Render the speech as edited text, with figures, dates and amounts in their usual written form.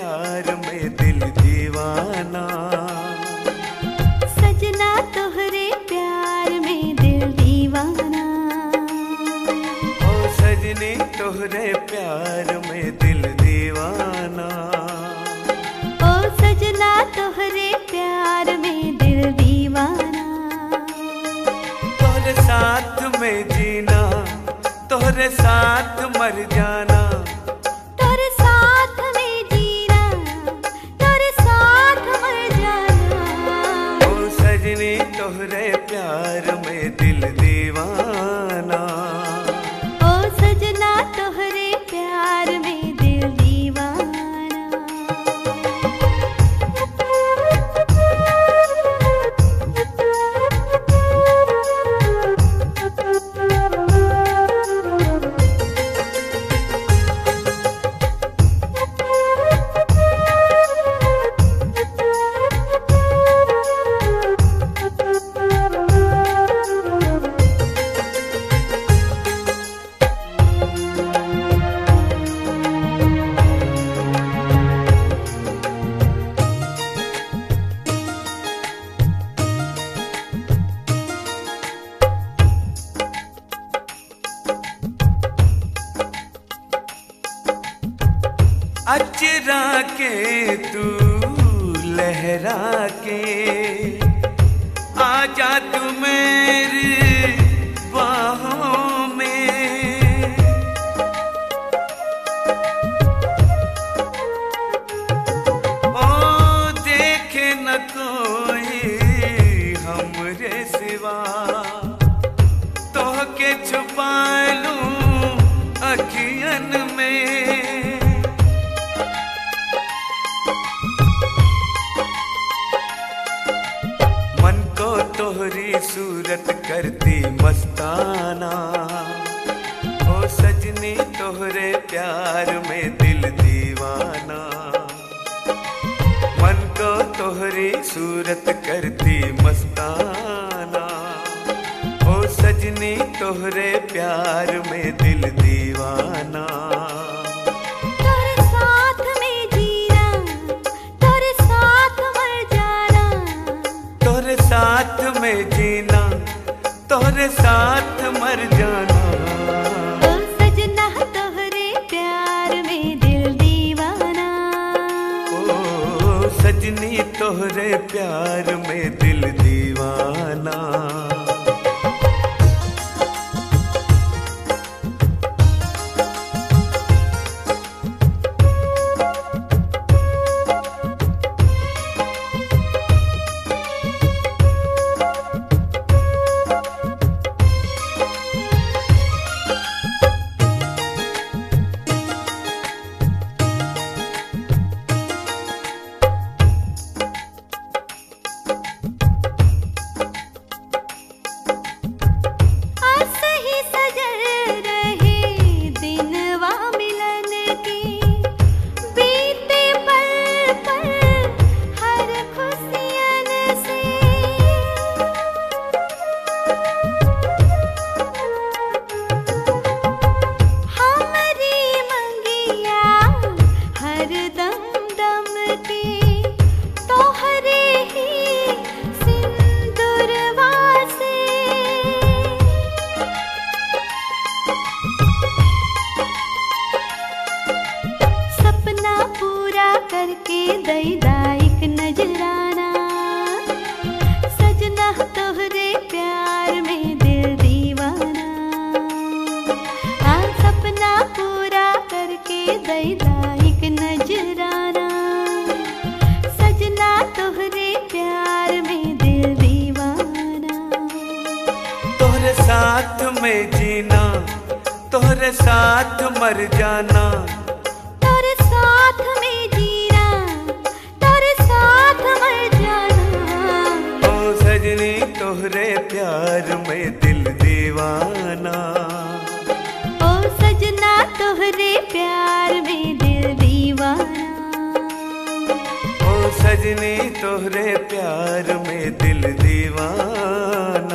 प्यार में दिल दीवाना। सजना तोहरे प्यार में दिल दीवाना। ओ सजनी तोहरे प्यार में दिल दीवाना। ओ सजना तोहरे प्यार में दिल दीवाना। तोहरे साथ में जीना, तोहरे साथ मर जाना। तोरे साथ में जीना, तोरे साथ मर जाना। ओ सजनी तोहरे प्यार में दिल दीवाना। ओ सजना तोहरे प्यार में दिल दीवाना। अचरा के तू लहरा के आजा तू मेरी बाहों में। ओ देखे न कोई हमरे सिवा, तोह के छुपा लूं अखियन में। तोहरी सूरत करती मस्ताना। ओ सजनी तोहरे प्यार में दिल दीवाना। मन को तोहरी सूरत करती मस्ताना। ओ सजनी तोहरे प्यार में दिल दीवाना। तोरे साथ में जीना, तोरे साथ मर जाना। तोरे साथ में जीना, तोरे साथ मर जाना। ओ सजना तोहरे प्यार में दिल दीवाना। ओ सजनी तोहरे प्यार में दिल दीवाना। करके दैदा एक नजराना। सजना तोहरे प्यार में दिल दीवाना। आ सपना पूरा करके दैदा एक नजराना। सजना तोहरे प्यार में दिल दीवाना। तोहरे साथ में जीना, तोहरे साथ मर जाना। तोरे साथ में जीना, तोरे साथ मर जाना। ओ सजनी तोहरे प्यार में दिल दीवाना। ओ सजना तोहरे प्यार में दिल दीवाना। ओ सजनी तोहरे प्यार में दिल दीवाना।